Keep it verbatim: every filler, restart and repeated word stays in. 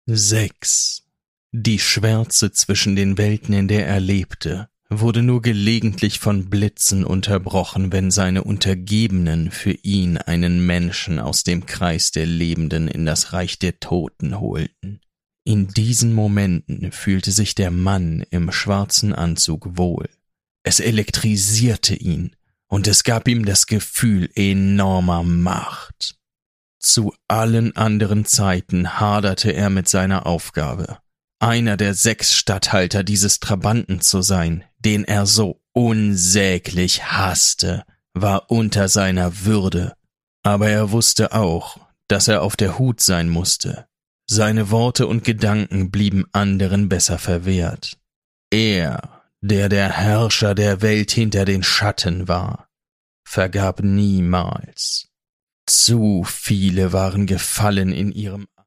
Sechs. Die Schwärze zwischen den Welten, in der er lebte, wurde nur gelegentlich von Blitzen unterbrochen, wenn seine Untergebenen für ihn einen Menschen aus dem Kreis der Lebenden in das Reich der Toten holten. In diesen Momenten fühlte sich der Mann im schwarzen Anzug wohl. Es elektrisierte ihn, und es gab ihm das Gefühl enormer Macht. Zu allen anderen Zeiten haderte er mit seiner Aufgabe, einer der sechs Statthalter dieses Trabanten zu sein, den er so unsäglich hasste, war unter seiner Würde. Aber er wusste auch, dass er auf der Hut sein musste. Seine Worte und Gedanken blieben anderen besser verwehrt. Er, der der Herrscher der Welt hinter den Schatten war, vergab niemals. Zu viele waren gefallen in ihrem